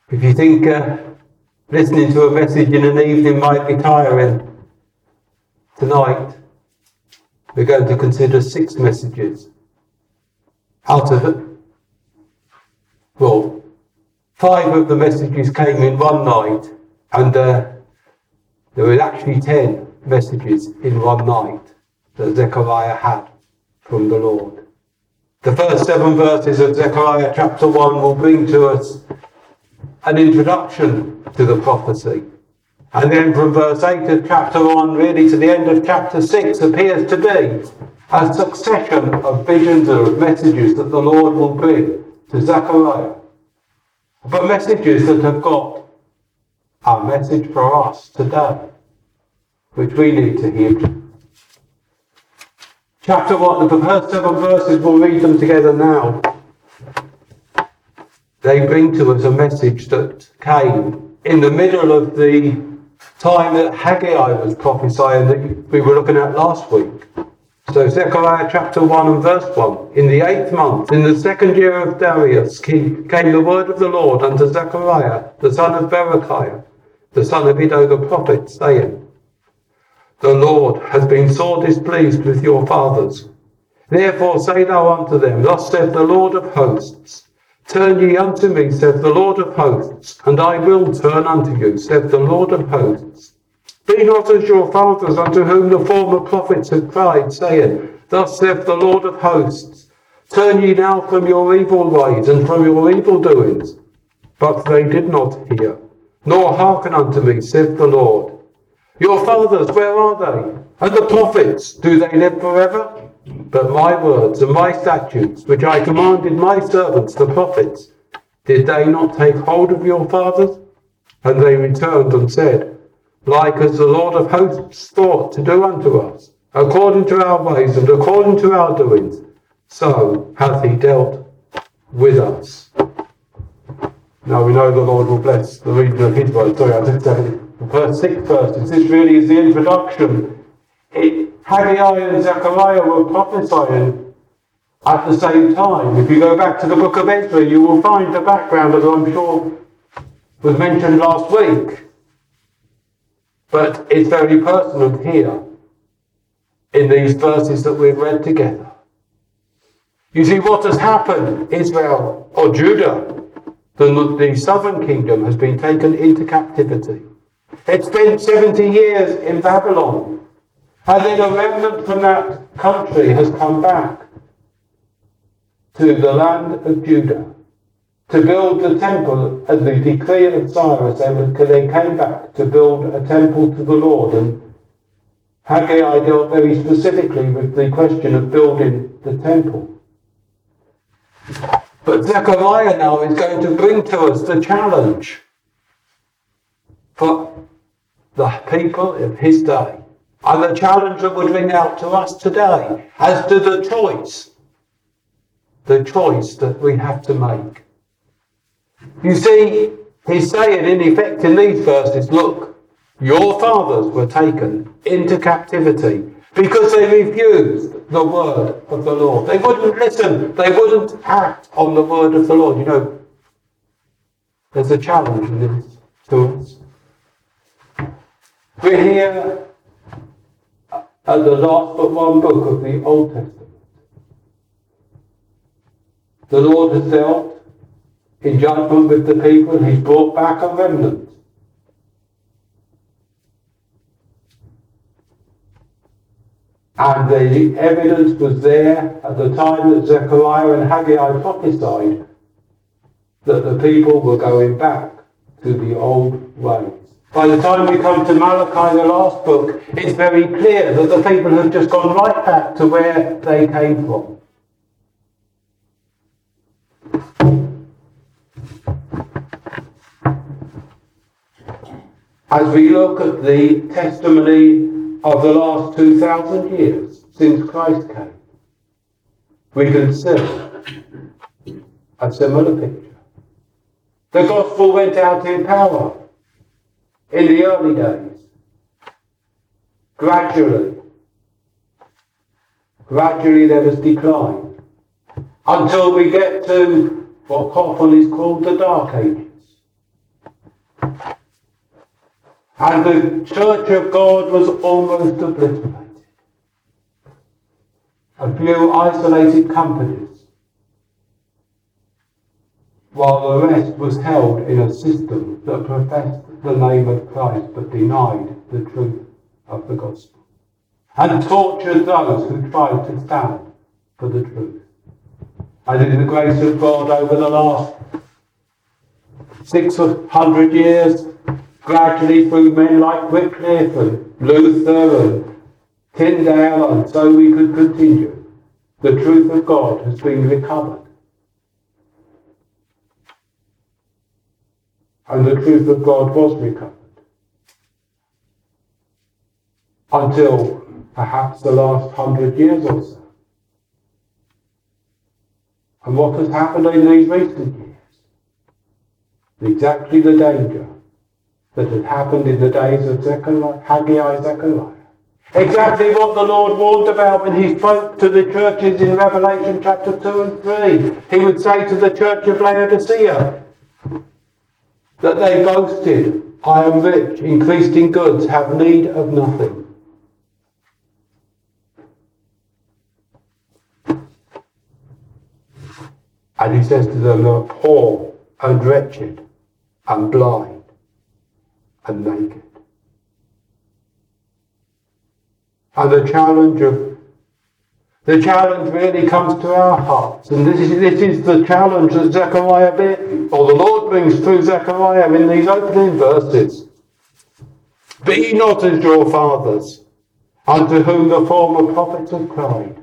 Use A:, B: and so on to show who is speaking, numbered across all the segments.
A: If you think listening to a message in an evening might be tiring, tonight we're going to consider 6 messages out of it. Well, 5 of the messages came in one night, and there were actually 10 messages in one night that Zechariah had from the Lord. The first 7 verses of Zechariah chapter 1 will bring to us an introduction to the prophecy. And then from verse 8 of chapter 1 really to the end of chapter 6 appears to be a succession of visions or messages that the Lord will bring to Zechariah. But messages that have got a message for us today, which we need to hear. Chapter 1, the first 7 verses, we'll read them together now. They bring to us a message that came in the middle of the time that Haggai was prophesying that we were looking at last week. So Zechariah chapter 1 and verse 1. In the 8th month, in the 2nd year of Darius, came the word of the Lord unto Zechariah, the son of Berechiah, the son of Iddo the prophet, saying, The Lord has been sore displeased with your fathers. Therefore say thou unto them, Thus saith the Lord of hosts, Turn ye unto me, saith the Lord of hosts, and I will turn unto you, saith the Lord of hosts. Be not as your fathers, unto whom the former prophets have cried, saying, Thus saith the Lord of hosts, Turn ye now from your evil ways and from your evil doings. But they did not hear, nor hearken unto me, saith the Lord. Your fathers, where are they? And the prophets, do they live forever? But my words and my statutes, which I commanded my servants, the prophets, did they not take hold of your fathers? And they returned and said, Like as the Lord of hosts thought to do unto us, according to our ways and according to our doings, so hath he dealt with us. Now we know the Lord will bless the reading of his word. Sorry, I didn't say it. The first 6 verses. This really is the introduction. Haggai and Zechariah were prophesying at the same time. If you go back to the book of Ezra, you will find the background that I'm sure was mentioned last week. But it's very pertinent here in these verses that we've read together. You see, what has happened, Israel or Judah, the southern kingdom, has been taken into captivity. It spent 70 years in Babylon. And then a remnant from that country has come back to the land of Judah to build the temple at the decree of Cyrus. They came back to build a temple to the Lord. And Haggai dealt very specifically with the question of building the temple. But Zechariah now is going to bring to us the challenge for the people of his day. And the challenge that would ring out to us today as to the choice that we have to make. You see, he's saying in effect in these verses, look, your fathers were taken into captivity because they refused the word of the Lord. They wouldn't listen. They wouldn't act on the word of the Lord. You know, there's a challenge in this to us. We're here at the last but one book of the Old Testament. The Lord has dealt in judgment with the people. He's brought back a remnant. And the evidence was there at the time that Zechariah and Haggai prophesied that the people were going back to the old ways. By the time we come to Malachi, the last book, it's very clear that the people have just gone right back to where they came from. As we look at the testimony of the last 2,000 years since Christ came, we can see a similar picture. The gospel went out in power in the early days. Gradually there was decline until we get to what often is called the Dark Ages. And the church of God was almost obliterated. A few isolated companies, while the rest was held in a system that professed the name of Christ but denied the truth of the gospel, and tortured those who tried to stand for the truth. And in the grace of God over the last 600 years, gradually through men like Wycliffe and Luther and Tyndale, and so we could continue, the truth of God has been recovered. And the truth of God was recovered. Until perhaps the last 100 years or so. And what has happened in these recent years? Exactly the danger that had happened in the days of Haggai, Zechariah. Exactly what the Lord warned about when he spoke to the churches in Revelation chapter 2 and 3. He would say to the church of Laodicea that they boasted, I am rich, increased in goods, have need of nothing. And he says to them, they are poor and wretched and blind and naked. And the challenge really comes to our hearts. And this is the challenge that the Lord brings through Zechariah in these opening verses. Be not as your fathers, unto whom the former prophets have cried.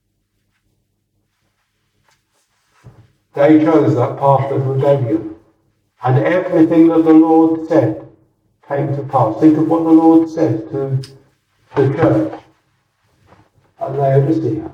A: They chose that path of rebellion. And everything that the Lord said came to pass. Think of what the Lord says to the church at Laodicea.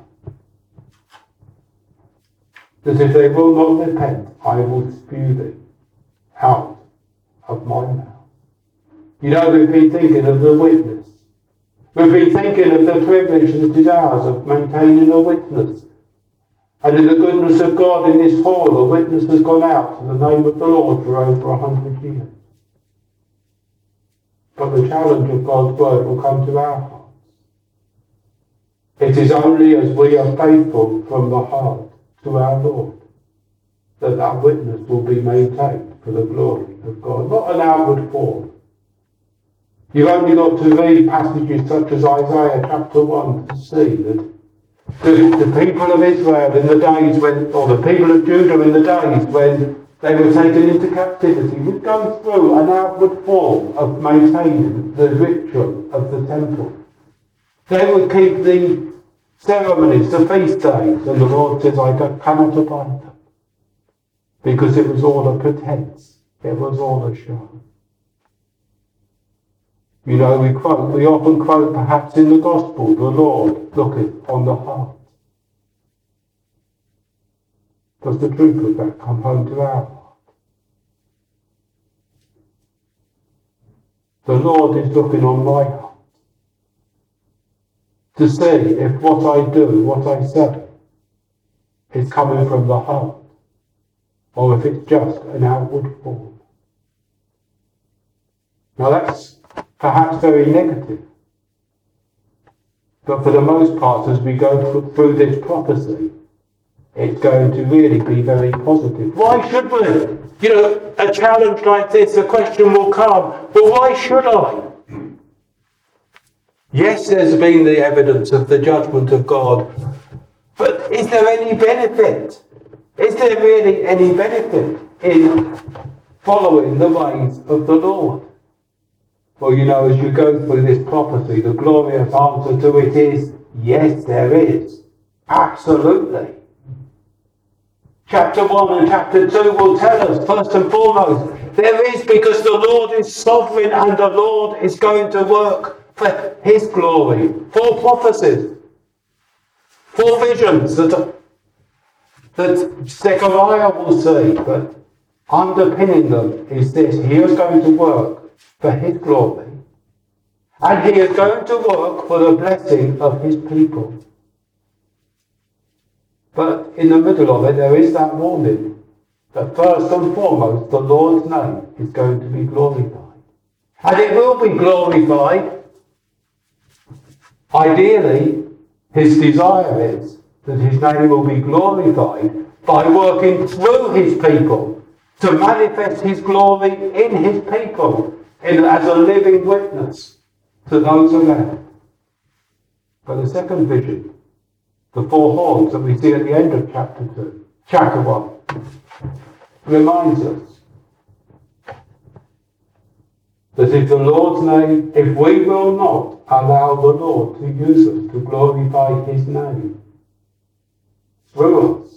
A: That if they will not repent, I will spew thee out of my mouth. You know, we've been thinking of the witness. We've been thinking of the privilege that is ours of maintaining a witness. And in the goodness of God in this hall, a witness has gone out to the name of the Lord for over 100 years. But the challenge of God's word will come to our hearts. It is only as we are faithful from the heart to our Lord that that witness will be maintained for the glory of God, not an outward form. You've only got to read passages such as Isaiah chapter 1 to see that the people of Israel in the days when, or the people of Judah in the days when they were taken into captivity, would go through an outward form of maintaining the ritual of the temple. They would keep the ceremonies, the feast days, and the Lord says, I cannot abide them. Because it was all a pretense. It was all a show. You know, we often quote perhaps in the gospel, the Lord looketh on the heart. Does the truth of that come home to our heart? The Lord is looking on my heart to see if what I do, what I say, is coming from the heart, or if it's just an outward form. Now that's perhaps very negative. But for the most part, as we go through this prophecy, it's going to really be very positive. Why should we? You know, a challenge like this, a question will come, well, why should I? Yes, there's been the evidence of the judgment of God, but is there any benefit? Is there really any benefit in following the ways of the Lord? Well, you know, as you go through this prophecy, the glorious answer to it is, yes, there is. Absolutely. Chapter 1 and chapter 2 will tell us, first and foremost, there is, because the Lord is sovereign and the Lord is going to work for his glory. 4 prophecies, 4 visions that Zechariah will see, but underpinning them is this: he is going to work for his glory, and he is going to work for the blessing of his people. But in the middle of it, there is that warning that first and foremost the Lord's name is going to be glorified. And it will be glorified. Ideally, his desire is that his name will be glorified by working through his people to manifest his glory in his people as a living witness to those around. But the second vision, the four horns that we see at the end of chapter 1, reminds us that if the Lord's name, if we will not allow the Lord to use us to glorify his name through us,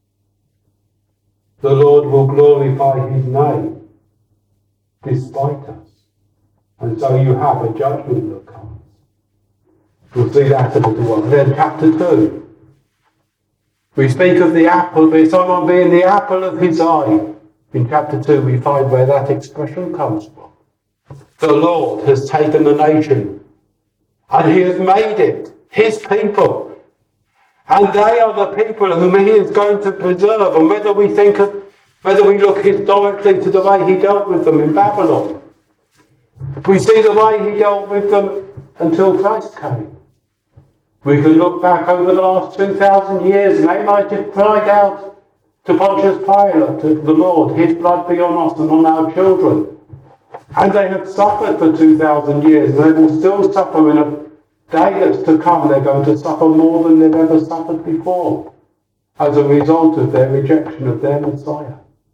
A: the Lord will glorify his name despite us. And so you have a judgment that comes. We'll see that a little while. Then chapter 2. We speak of the apple, someone being the apple of his eye. In chapter 2 we find where that expression comes from. The Lord has taken a nation and he has made it his people. And they are the people whom he is going to preserve. And whether we look historically to the way he dealt with them in Babylon, we see the way he dealt with them until Christ came. We can look back over the last 2,000 years and they might have cried out to Pontius Pilate, to the Lord, his blood be on us and on our children. And they have suffered for 2,000 years and they will still suffer in a day that's to come. They're going to suffer more than they've ever suffered before as a result of their rejection of their Messiah.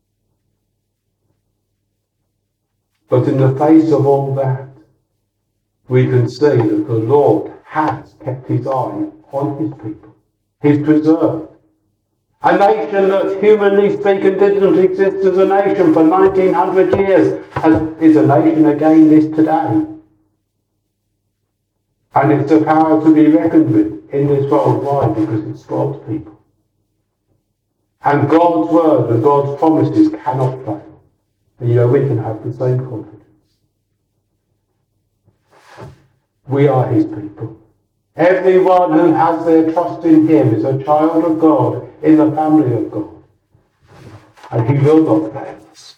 A: But in the face of all that, we can see that the Lord has kept his eye on his people. He's preserved. A nation that, humanly speaking, didn't exist as a nation for 1900 years is a nation again this today. And it's a power to be reckoned with in this world. Why? Because it's God's people. And God's word and God's promises cannot fail. And we can have the same confidence. We are his people. Everyone who has their trust in him is a child of God, in the family of God. And he will not fail us.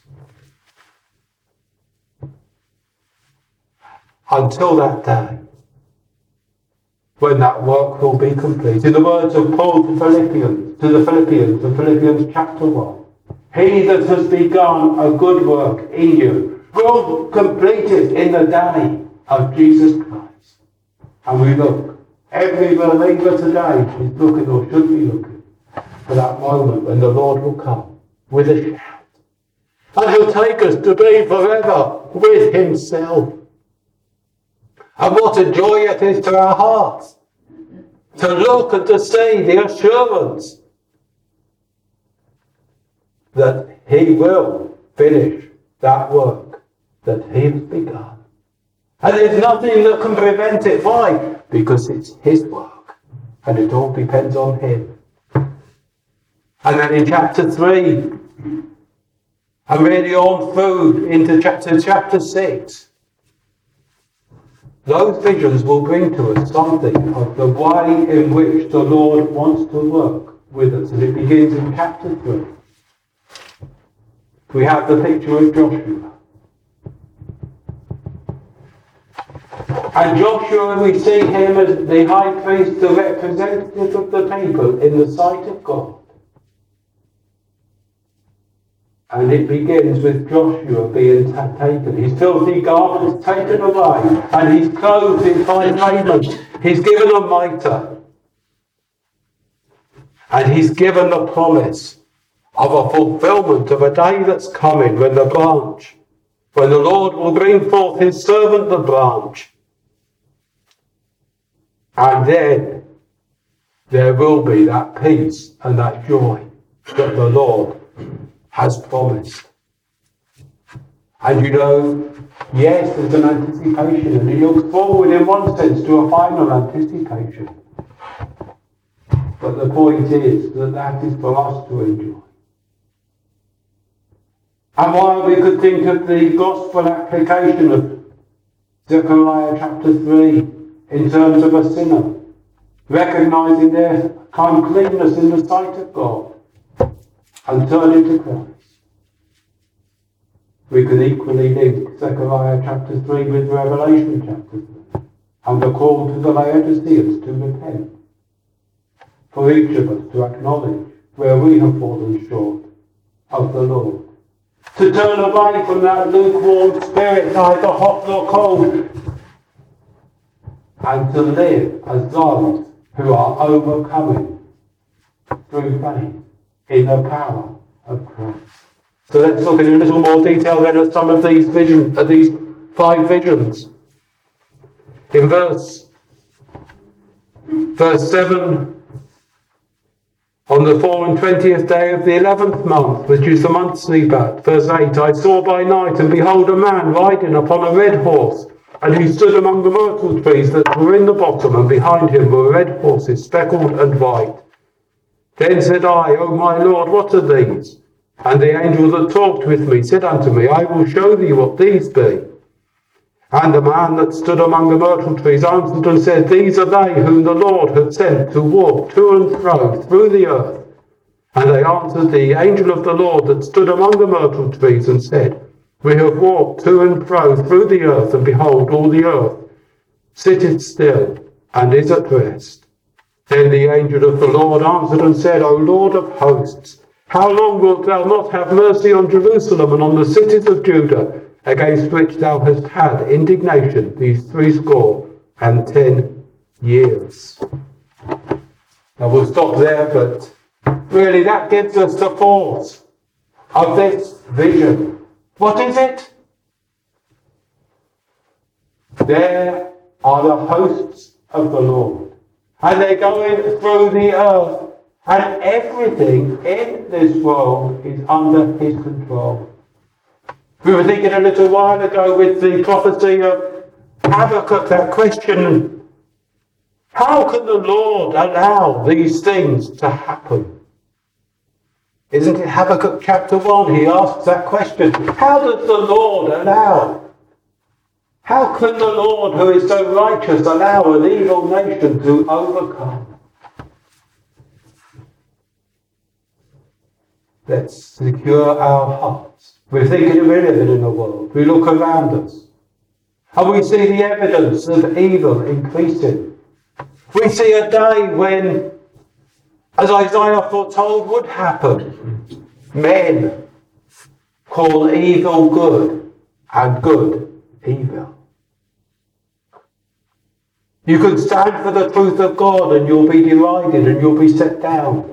A: Until that day, when that work will be complete. In the words of Paul to the Philippians in Philippians chapter 1, he that has begun a good work in you will complete it in the day of Jesus Christ. And we look, every believer today is looking or should be looking for that moment when the Lord will come with a shout. And he'll take us to be forever with himself. And what a joy it is to our hearts to look and to see the assurance that he will finish that work that he has begun. And there's nothing that can prevent it. Why? Because it's his work. And it all depends on him. And then in chapter 3, and really on through into chapter 6, those visions will bring to us something of the way in which the Lord wants to work with us. And it begins in chapter 3. We have the picture of Joshua. And Joshua, we see him as the high priest, the representative of the people in the sight of God. And it begins with Joshua being taken, his filthy garments taken away, and he's clothed in fine raiment. He's given a mitre. And he's given the promise of a fulfillment of a day that's coming when the Lord will bring forth his servant the branch. And then there will be that peace and that joy that the Lord has promised. And yes, there's an anticipation, and he looks forward in one sense to a final anticipation. But the point is that is for us to enjoy. And while we could think of the gospel application of Zechariah chapter 3 in terms of a sinner, recognising their uncleanness in the sight of God and turning to Christ, We can equally link Zechariah chapter 3 with Revelation chapter 3. And the call to the Laodiceans to repent. For each of us to acknowledge where we have fallen short of the Lord. To turn away from that lukewarm spirit, neither hot nor cold. And to live as those who are overcoming through faith in the power of Christ. So let's look in a little more detail then at some of these visions, these 5 visions. In verse 7, on the 24th day of the 11th month, which is the month Sleepat, verse 8, I saw by night, and behold, a man riding upon a red horse, and he stood among the myrtle trees that were in the bottom, and behind him were red horses, speckled and white. Then said I, O my Lord, what are these? And the angel that talked with me said unto me, I will show thee what these be. And the man that stood among the myrtle trees answered and said, These are they whom the Lord hath sent to walk to and fro through the earth. And they answered the angel of the Lord that stood among the myrtle trees and said, We have walked to and fro through the earth, and behold, all the earth sitteth still and is at rest. Then the angel of the Lord answered and said, O Lord of hosts, how long wilt thou not have mercy on Jerusalem and on the cities of Judah, against which thou hast had indignation these 70 years? Now we'll stop there, but really that gives us the force of this vision. What is it? There are the hosts of the Lord, and they're going through the earth, and everything in this world is under his control. We were thinking a little while ago with the prophecy of Habakkuk, that question, how can the Lord allow these things to happen? Isn't it Habakkuk chapter 1? He asks that question. How does the Lord allow? How can the Lord, who is so righteous, allow an evil nation to overcome? Let's secure our hearts. We're thinking we're living in a world. We look around us and we see the evidence of evil increasing. We see a day when, as Isaiah foretold would happen, men call evil good and good evil. You can stand for the truth of God and you'll be derided and you'll be set down.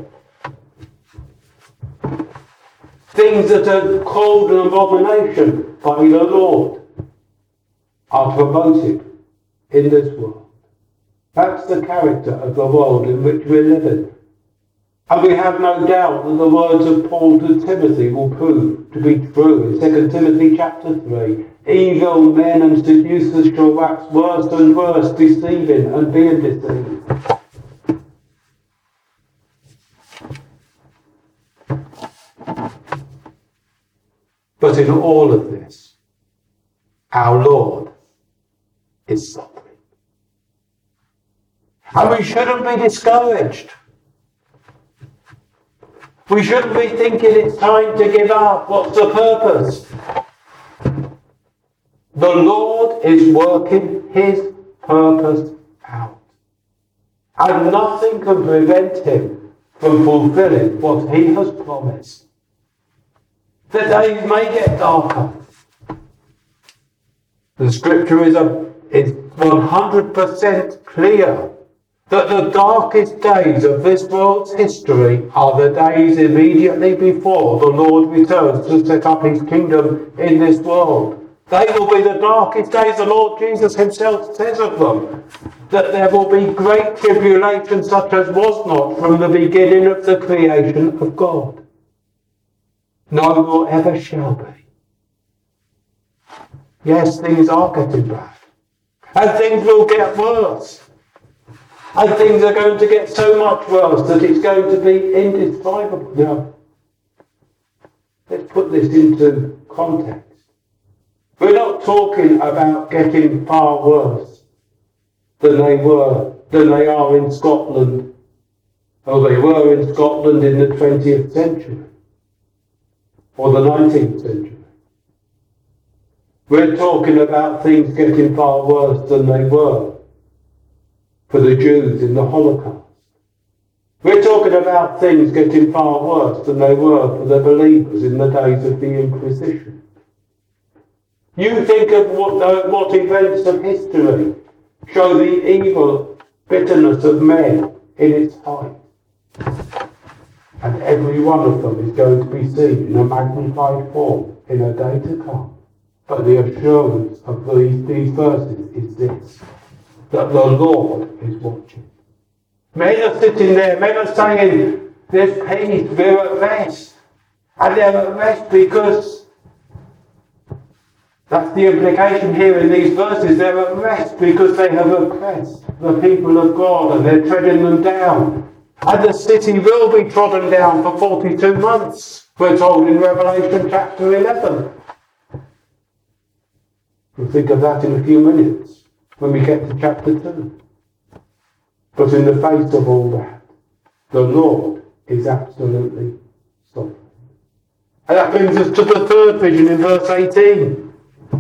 A: Things that are called an abomination by the Lord are promoted in this world. That's the character of the world in which we're living. And we have no doubt that the words of Paul to Timothy will prove to be true in 2 Timothy chapter 3. Evil men and seducers shall wax worse and worse, deceiving and being deceived. But in all of this, our Lord is sovereign. And we shouldn't be discouraged. We shouldn't be thinking it's time to give up. What's the purpose? The Lord is working his purpose out. And nothing can prevent him from fulfilling what he has promised. The days may get darker. The scripture is 100% clear that the darkest days of this world's history are the days immediately before the Lord returns to set up his kingdom in this world. They will be the darkest days. The Lord Jesus himself says of them that there will be great tribulation such as was not from the beginning of the creation of God. No more ever shall be. Yes, things are getting bad. And things will get worse. And things are going to get so much worse that it's going to be indescribable. Now, let's put this into context. We're not talking about getting far worse than they are in Scotland, or they were in Scotland in the 20th century, or the 19th century. We're talking about things getting far worse than they were for the Jews in the Holocaust. We're talking about things getting far worse than they were for the believers in the days of the Inquisition. You think of what events of history show the evil bitterness of men in its height. And every one of them is going to be seen in a magnified form in a day to come. But the assurance of these verses is this, that the Lord is watching. Men are sitting there, men are saying, there's peace, we're at rest. And they're at rest because that's the implication here in these verses. They're at rest because they have oppressed the people of God and they're treading them down. And the city will be trodden down for 42 months, we're told in Revelation chapter 11. We'll think of that in a few minutes when we get to chapter 2. But in the face of all that, the Lord is absolutely sovereign. And that brings us to the third vision in verse 18.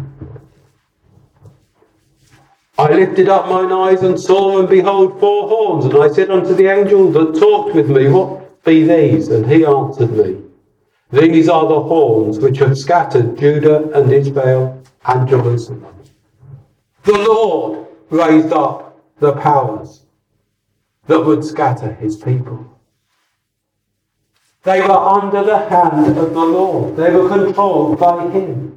A: I lifted up mine eyes and saw, and behold, 4 horns. And I said unto the angel that talked with me, what be these? And he answered me, these are the horns which have scattered Judah and Israel and Jerusalem. The Lord raised up the powers that would scatter his people. They were under the hand of the Lord. They were controlled by him.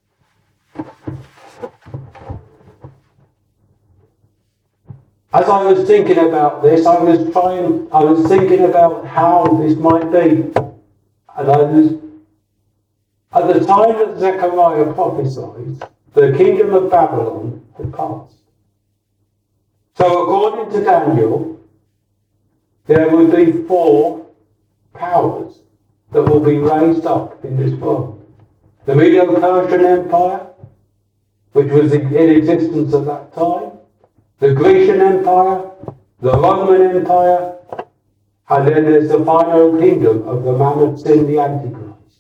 A: As I was thinking about this, I was thinking about how this might be. And at the time that Zechariah prophesied, the kingdom of Babylon had passed. So according to Daniel, there would be 4 powers that will be raised up in this world. The Medo-Persian Empire, which was in existence at that time, the Grecian Empire, the Roman Empire, and then there's the final kingdom of the man of sin, the Antichrist.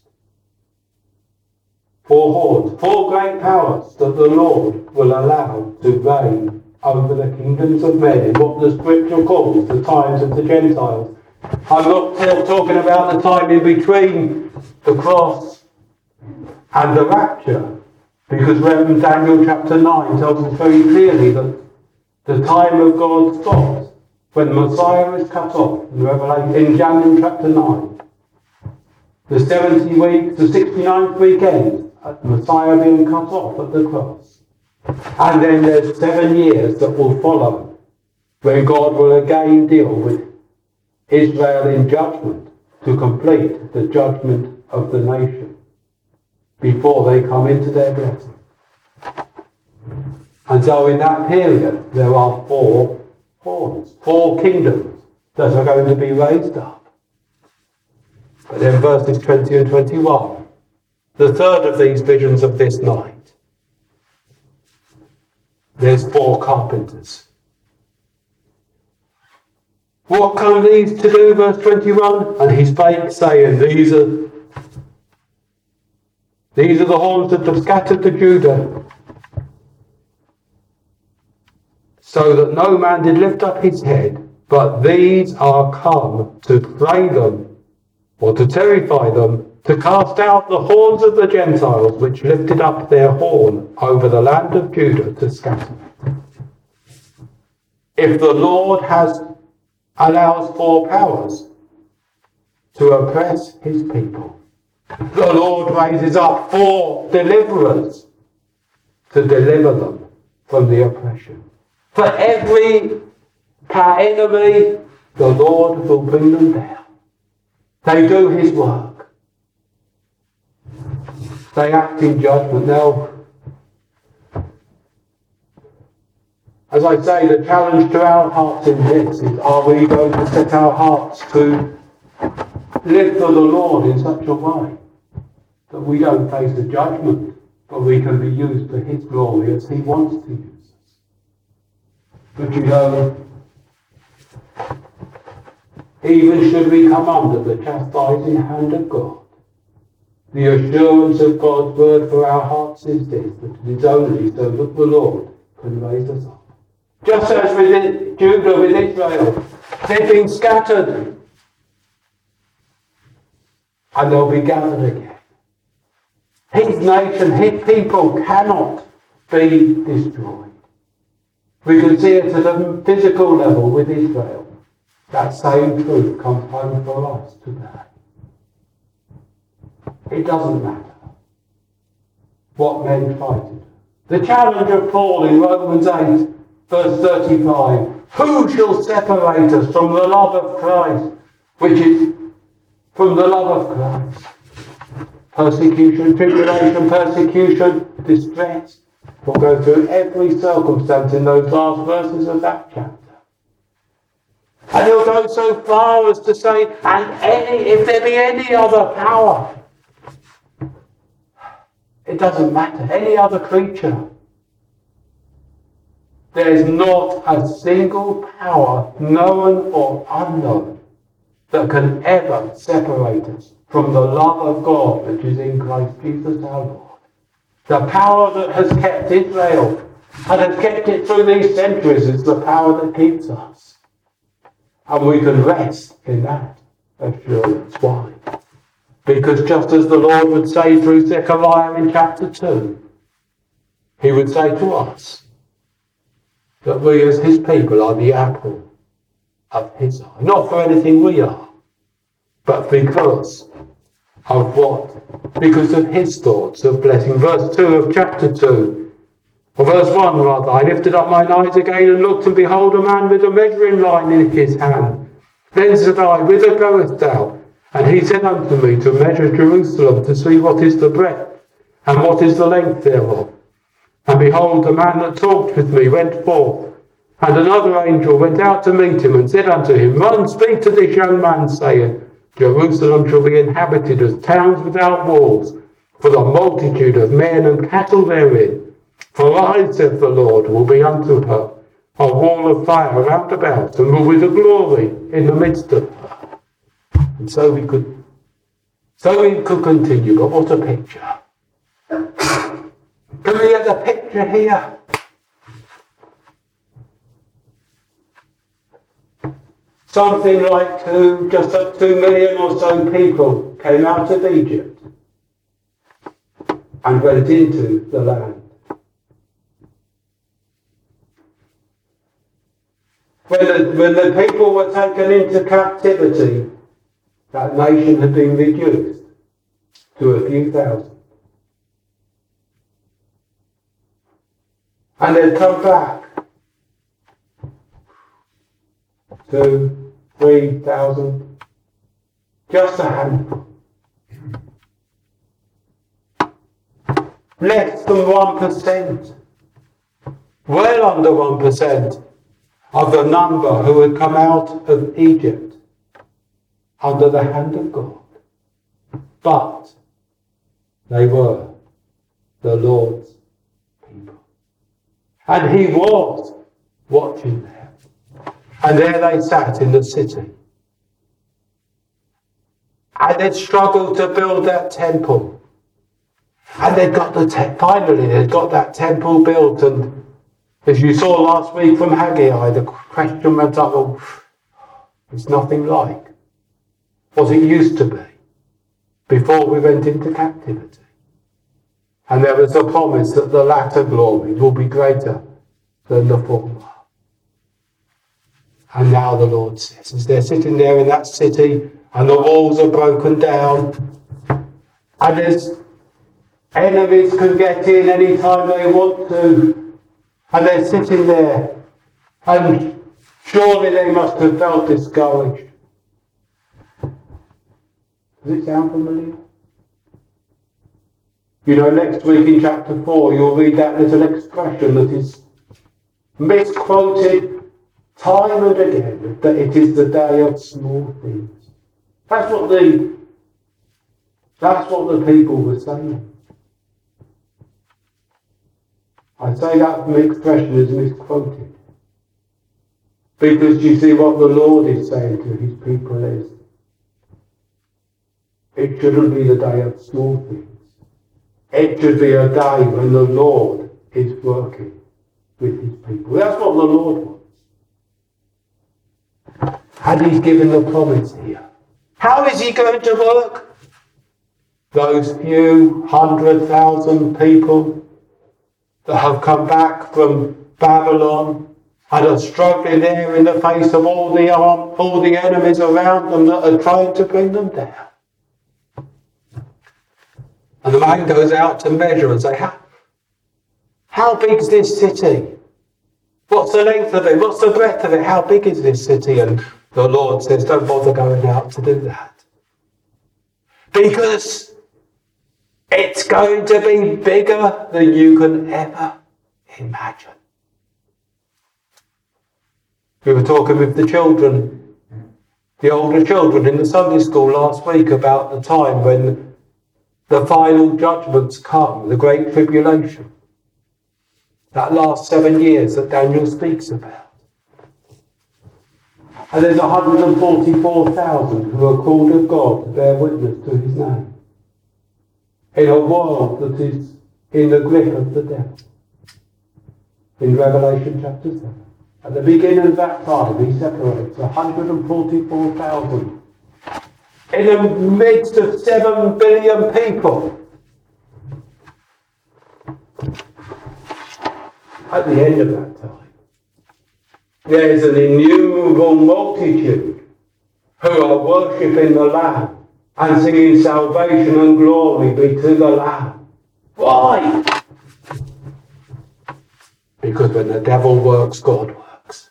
A: 4 horns, 4 great powers that the Lord will allow to reign over the kingdoms of men in what the scripture calls the times of the Gentiles. I'm not talking about the time in between the cross and the rapture, because Daniel chapter 9 tells us very clearly that the time of God stops when Messiah is cut off in Daniel chapter 9. The 70 weeks, the 69th weekend, Messiah being cut off at the cross. And then there's 7 years that will follow, when God will again deal with Israel in judgment to complete the judgment of the nation before they come into their blessing. And so in that period, there are 4 horns, 4 kingdoms that are going to be raised up. But then verses 20 and 21, the third of these visions of this night, there's 4 carpenters. What come these to do, verse 21? And he spake, saying, These are the horns that have scattered to Judah, so that no man did lift up his head, but these are come to slay them, or to terrify them, to cast out the horns of the Gentiles, which lifted up their horn over the land of Judah to scatter it. If the Lord allows 4 powers to oppress his people, the Lord raises up 4 deliverers to deliver them from the oppression. For every enemy, the Lord will bring them down. They do his work. They act in judgment. Now, as I say, the challenge to our hearts in this is, are we going to set our hearts to live for the Lord in such a way that we don't face the judgment, but we can be used for his glory as he wants to use us? But you know, even should we come under the chastising hand of God, The assurance of God's word for our hearts is this, that it is only so that the Lord can raise us up. Just as with Judah, with Israel, they've been scattered and they'll be gathered again. His nation, his people cannot be destroyed. We can see it at a physical level with Israel. That same truth comes home for us today. It doesn't matter what men try to do. The challenge of Paul in Romans 8, verse 35, who shall separate us from the love of Christ, which is from the love of Christ? Persecution, tribulation, distress. We'll go through every circumstance in those last verses of that chapter. And he'll go so far as to say, if there be any other power, it doesn't matter, any other creature. There is not a single power, known or unknown, that can ever separate us from the love of God which is in Christ Jesus our Lord. The power that has kept Israel and has kept it through these centuries is the power that keeps us. And we can rest in that assurance. Why? Because just as the Lord would say through Zechariah in chapter 2, he would say to us that we as his people are the apple of his eye. Not for anything we are, but because of what? Because of his thoughts of blessing. Verse 2 of chapter 2, or verse 1 rather, I lifted up mine eyes again and looked, and behold, a man with a measuring line in his hand. Then said I, whither goest thou? And he said unto me, to measure Jerusalem, to see what is the breadth, and what is the length thereof. And behold, the man that talked with me went forth, and another angel went out to meet him, and said unto him, Run, speak to this young man, saying, Jerusalem shall be inhabited as towns without walls, for the multitude of men and cattle therein. For I, saith the Lord, will be unto her a wall of fire round about, and will be the glory in the midst of her. And so we could continue, but what a picture. Can we get a picture here? Something like just 2 million or so people came out of Egypt and went into the land. When the people were taken into captivity, that nation had been reduced to a few thousand. And they'd come back to 3,000, just a handful. Less than 1%, well under 1% of the number who had come out of Egypt under the hand of God. But they were the Lord's people. And he was watching them. And there they sat in the city. And they'd struggled to build that temple. And they'd got finally they'd got that temple built. And as you saw last week from Haggai, the question went up, well, it's nothing like what it used to be before we went into captivity. And there was a promise that the latter glory will be greater than the former. And now the Lord says, as they're sitting there in that city and the walls are broken down and as enemies can get in any time they want to, and they're sitting there, and surely they must have felt discouraged. Does it sound familiar? You know, next week in chapter 4 you'll read that little expression that is misquoted time and again, that it is the day of small things. That's what the people were saying. I say that expression is misquoted, because you see what the Lord is saying to his people is, It shouldn't be the day of small things. It should be a day when the Lord is working with his people. That's what the Lord wants. And he's given the promise here. How is he going to work? Those few 100,000 people that have come back from Babylon and are struggling there in the face of all the enemies around them that are trying to bring them down. And the man goes out to measure and say, how big is this city? What's the length of it? What's the breadth of it? How big is this city? And the Lord says, don't bother going out to do that. Because it's going to be bigger than you can ever imagine. We were talking with the children, the older children in the Sunday school last week about the time when the final judgments come, the Great Tribulation. That last 7 years that Daniel speaks about. And there's 144,000 who are called of God to bear witness to his name. In a world that is in the grip of the devil. In Revelation chapter 7. At the beginning of that time, he separates 144,000 in the midst of 7 billion people. At the end of that time, there's an innumerable multitude who are worshipping the Lamb and singing salvation and glory be to the Lamb. Why? Because when the devil works, God works.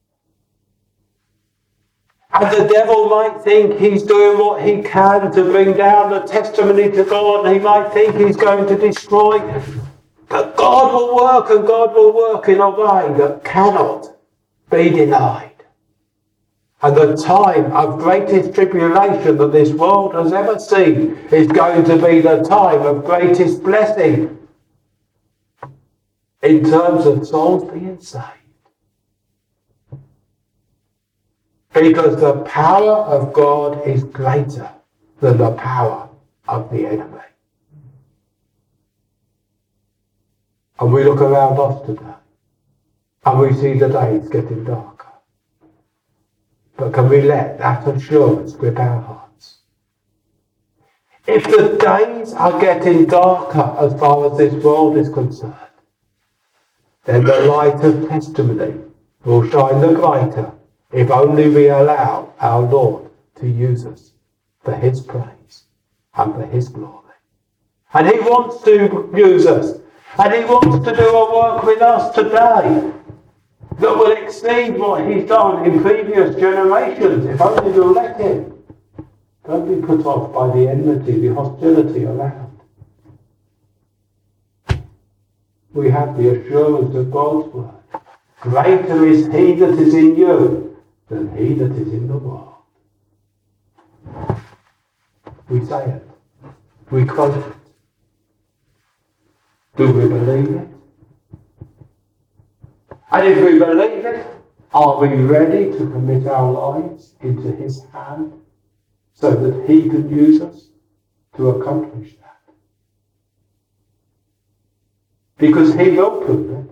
A: And the devil might think he's doing what he can to bring down the testimony to God, and he might think he's going to destroy. But God will work, and God will work in a way that cannot be denied. And the time of greatest tribulation that this world has ever seen is going to be the time of greatest blessing in terms of souls being saved. Because the power of God is greater than the power of the enemy. And we look around us today and we see the days getting darker. But can we let that assurance grip our hearts? If the days are getting darker as far as this world is concerned, then the light of testimony will shine the brighter if only we allow our Lord to use us for his praise and for his glory. And he wants to use us. And he wants to do a work with us today that will exceed what he's done in previous generations, if only we'll let him. Don't be put off by the enmity, the hostility around. We have the assurance of God's word. Greater is he that is in you than he that is in the world. We say it. We quote it. Do we believe it? And if we believe it, are we ready to commit our lives into his hand so that he can use us to accomplish that? Because he will prove it.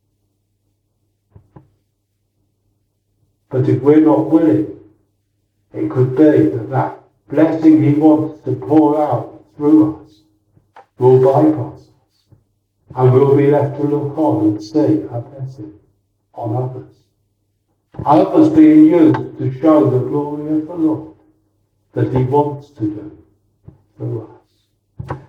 A: But if we're not willing, it could be that blessing he wants to pour out through us will bypass us. And we'll be left to look on and see a blessing on others. Others being used to show the glory of the Lord that he wants to do through us.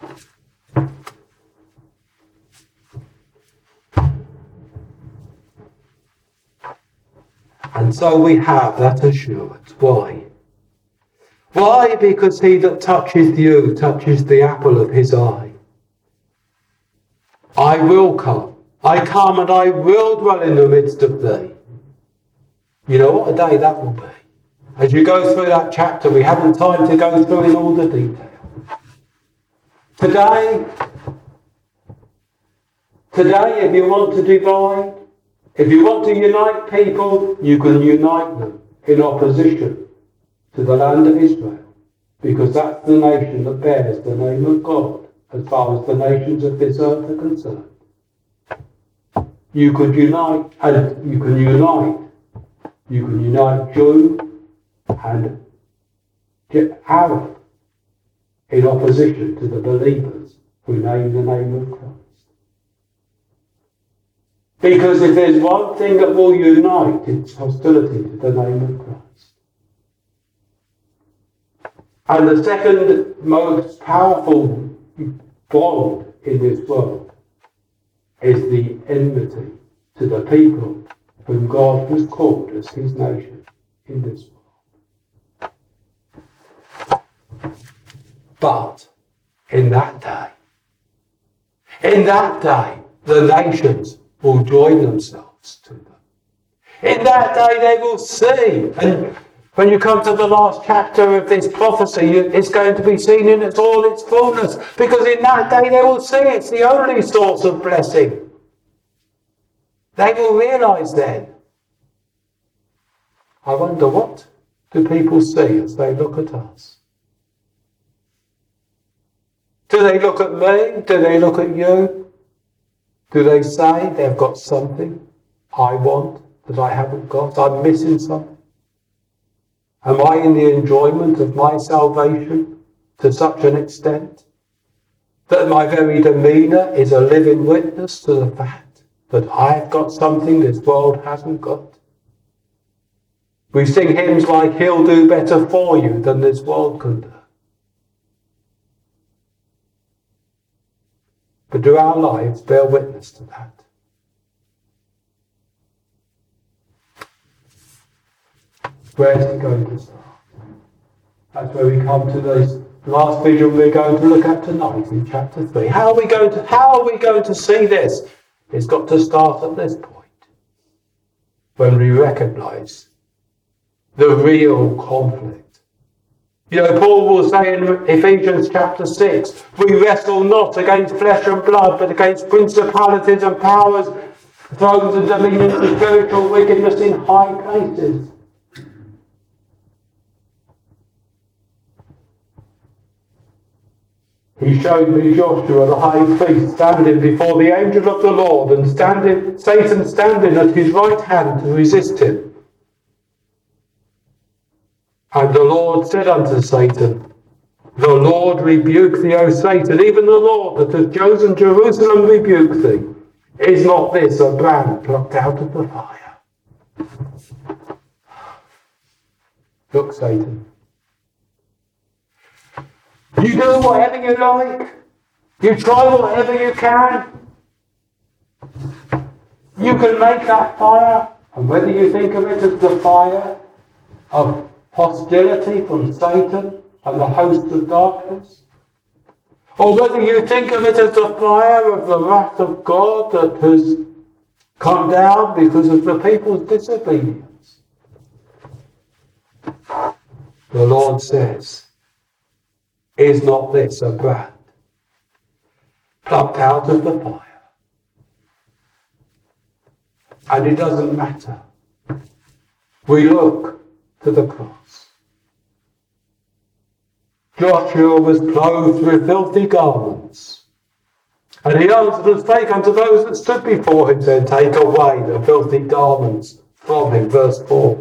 A: And so we have that assurance. Why? Why? Because he that touches you touches the apple of his eye. I will come. I come and I will dwell in the midst of thee. You know what a day that will be. As you go through that chapter, we haven't time to go through in all the detail. Today, if you want to divide, if you want to unite people, you can unite them in opposition to the land of Israel. because that's the nation that bears the name of God as far as the nations of this earth are concerned. You could unite, and you can unite Jew and Arab in opposition to the believers who name the name of Christ. Because if there's one thing that will unite, it's hostility to the name of Christ. And the second most powerful bond in this world is the enmity to the people whom God has called as his nation in this world. But in that day, the nations will join themselves to them. In that day they will see, and when you come to the last chapter of this prophecy, it's going to be seen in all its fullness, because in that day they will see it's the only source of blessing. They will realise then. I wonder, what do people see as they look at us? Do they look at me? Do they look at you? Do they say they've got something I want that I haven't got? I'm missing something? Am I in the enjoyment of my salvation to such an extent that my very demeanour is a living witness to the fact that I've got something this world hasn't got? We sing hymns like, he'll do better for you than this world can do. But do our lives bear witness to that? Where's it going to start? That's where we come to this last vision we're going to look at tonight in chapter 3. How are we going to see this? It's got to start at this point, when we recognise the real conflict. You know, Paul will say in Ephesians chapter 6, we wrestle not against flesh and blood, but against principalities and powers, thrones and dominions and spiritual wickedness in high places. He showed me Joshua the high priest standing before the angel of the Lord, and Satan standing at his right hand to resist him. And the Lord said unto Satan, the Lord rebuke thee, O Satan, even the Lord that hath chosen Jerusalem rebuke thee. Is not this a brand plucked out of the fire? Look, Satan. You do whatever you like. You try whatever you can. You can make that fire, and whether you think of it as the fire of hostility from Satan and the host of darkness, or whether you think of it as the fire of the wrath of God that has come down because of the people's disobedience. The Lord says, is not this a brand plucked out of the fire? And it doesn't matter. We look to the cross. Joshua was clothed with filthy garments, and he answered and spake unto those that stood before him, saying, take away the filthy garments from him. Verse 4.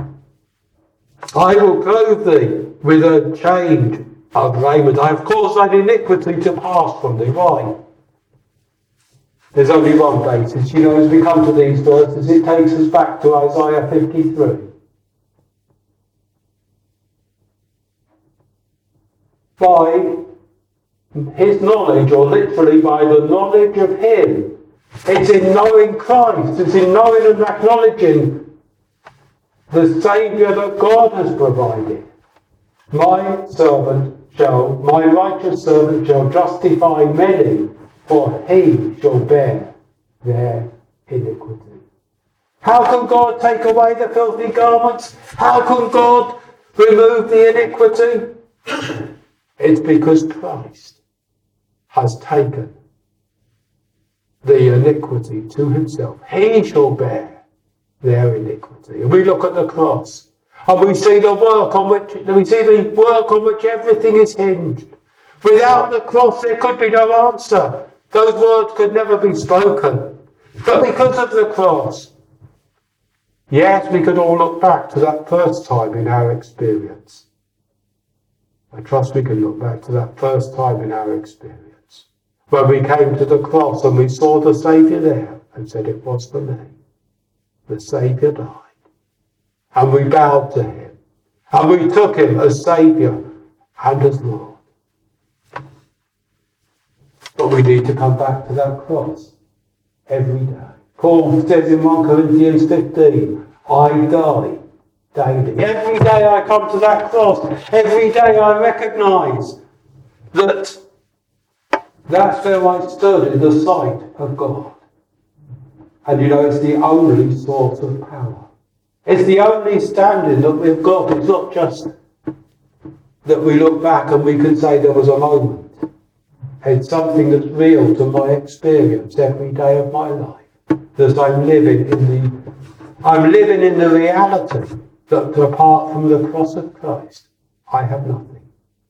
A: I will clothe thee with a change of raiment. I have caused thine iniquity to pass from thee. Why? There's only one basis. You know, as we come to these verses, it takes us back to Isaiah 53. By his knowledge, or literally by the knowledge of him. It's in knowing Christ. It's in knowing and acknowledging the Saviour that God has provided. My righteous servant shall justify many, for he shall bear their iniquity. How can God take away the filthy garments? How can God remove the iniquity? It's because Christ has taken the iniquity to himself. He shall bear their iniquity. And we look at the cross, And we see the work on which everything is hinged. Without the cross, there could be no answer. Those words could never be spoken. But because of the cross, yes, we could all look back to that first time in our experience. I trust we can look back to that first time in our experience, when we came to the cross and we saw the Saviour there and said, it was for me. The Saviour died. And we bowed to him. And we took him as Saviour and as Lord. But we need to come back to that cross every day. Paul says in 1 Corinthians 15, I die daily. Every day I come to that cross. Every day I recognise that that's where I stood in the sight of God. And it's the only source of power. It's the only standing that we've got. It's not just that we look back and we can say there was a moment. It's something that's real to my experience every day of my life. That I'm living in the reality that apart from the cross of Christ, I have nothing.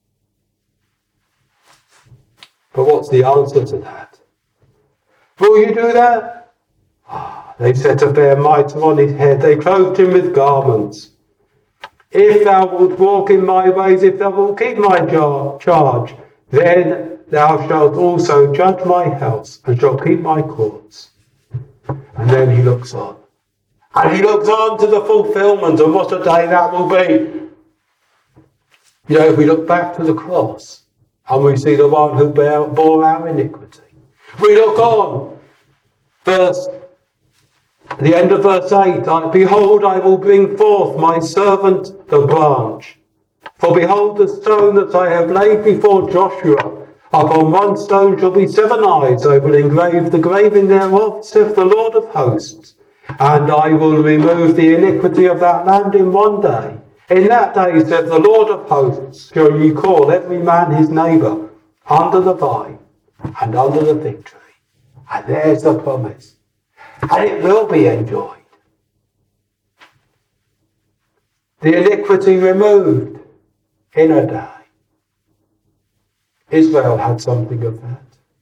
A: But what's the answer to that? Will you do that? They set a fair mitre on his head. They clothed him with garments. If thou wilt walk in my ways, if thou wilt keep my charge, then thou shalt also judge my house and shalt keep my courts. And then he looks on. And he looks on to the fulfilment, and what a day that will be. If we look back to the cross and we see the one who bore our iniquity. We look on. The end of verse 8, behold, I will bring forth my servant the branch. For behold, the stone that I have laid before Joshua, upon one stone shall be 7 eyes. I will engrave the graving thereof, saith the Lord of hosts. And I will remove the iniquity of that land in one day. In that day, saith the Lord of hosts, shall ye call every man his neighbour under the vine and under the fig tree. And there's the promise. And it will be enjoyed. The iniquity removed in a day. Israel had something of that.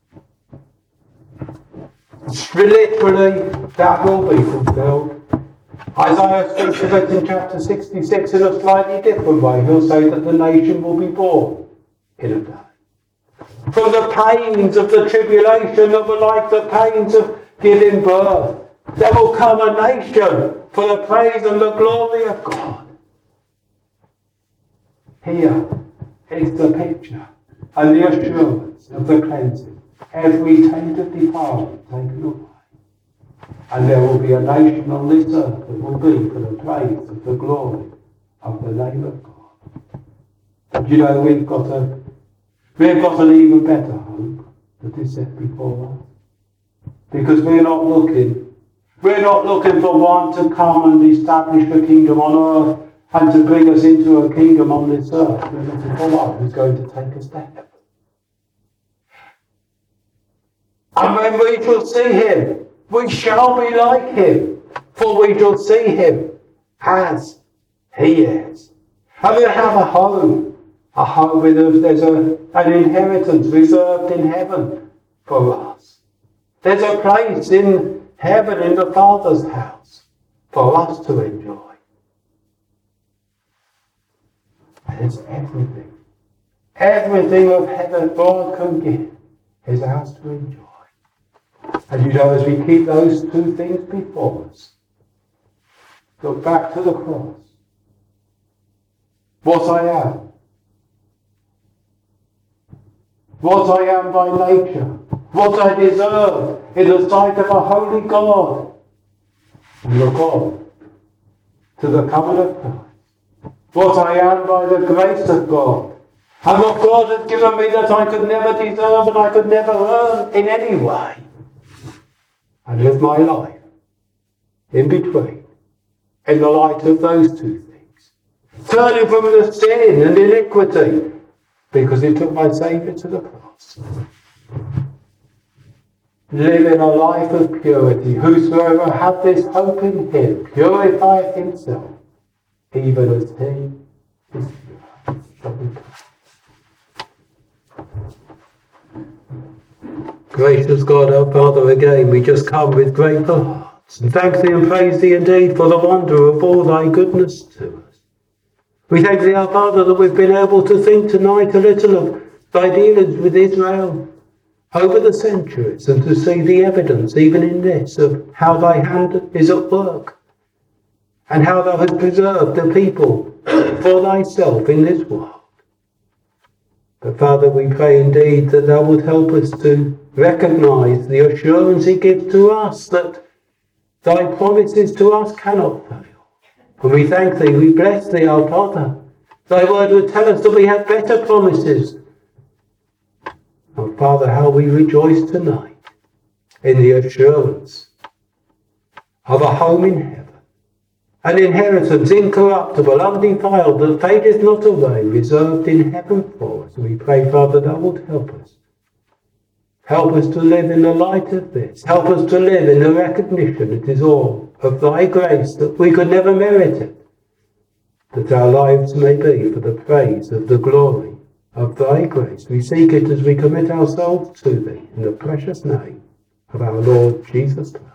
A: Literally, that will be fulfilled. Isaiah speaks of it in chapter 66 in a slightly different way. He'll say that the nation will be born in a day. From the pains of the tribulation that were like the pains of giving birth, there will come a nation for the praise and the glory of God. Here is the picture and the assurance of the cleansing. Every taint of defilement taken away. And there will be a nation on this earth that will be for the praise of the glory of the name of God. And we've got an even better hope that is set before us. Because we're not looking for one to come and establish a kingdom on earth and to bring us into a kingdom on this earth. We're looking for one who's going to take us to heaven. And when we shall see him, we shall be like him, for we shall see him as he is. And we'll have a home with us. There's an inheritance reserved in heaven for us. There's a place in heaven in the Father's house for us to enjoy. And it's everything. Everything of heaven God can give is ours to enjoy. And as we keep those two things before us, look back to the cross. What I am. What I am by nature. What I deserve in the sight of a holy God. And look on to the coming of Christ. What I am by the grace of God. And what God has given me that I could never deserve and I could never earn in any way. And live my life in between, in the light of those two things. Turning from the sin and iniquity, because he took my Saviour to the cross. Living a life of purity. Whosoever hath this hope in him purifieth himself, even as he is pure. Gracious God, our Father, again we just come with grateful hearts and thank thee and praise thee indeed for the wonder of all thy goodness to us. We thank thee, our Father, that we've been able to think tonight a little of thy dealings with Israel over the centuries and to see the evidence, even in this, of how thy hand is at work and how thou hast preserved the people for thyself in this world. But Father, we pray indeed that thou would help us to recognise the assurance he gives to us that thy promises to us cannot fail. And we thank thee, we bless thee, our Father. Thy word would tell us that we have better promises. And Father, how we rejoice tonight in the assurance of a home in heaven, an inheritance incorruptible, undefiled, that fadeth not away, reserved in heaven for us. We pray, Father, thou wilt help us. Help us to live in the light of this. Help us to live in the recognition it is all of thy grace, that we could never merit it, that our lives may be for the praise of the glory of thy grace. We seek it as we commit ourselves to thee in the precious name of our Lord Jesus Christ.